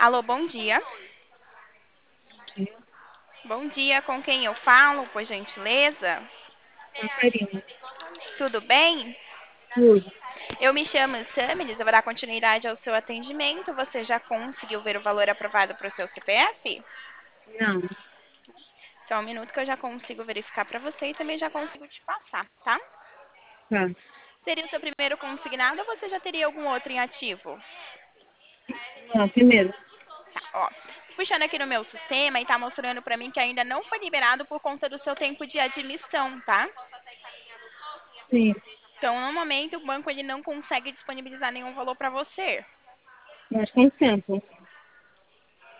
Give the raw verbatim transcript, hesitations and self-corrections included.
Alô, bom dia. Dia. Bom dia, com quem eu falo, por gentileza? A Karina. Tudo bem? Tudo. Eu me chamo Samiris, eu vou dar continuidade ao seu atendimento. Você já conseguiu ver o valor aprovado para o seu C P F? Não, Só um minuto que eu já consigo verificar para você e também já consigo te passar, tá? tá. Seria o seu primeiro consignado ou você já teria algum outro em ativo? Não, primeiro. Tá, ó. Puxando aqui no meu sistema e tá mostrando para mim que ainda não foi liberado por conta do seu tempo de admissão, tá? Sim. Então, no momento, o banco ele não consegue disponibilizar nenhum valor para você. Mas quanto tempo?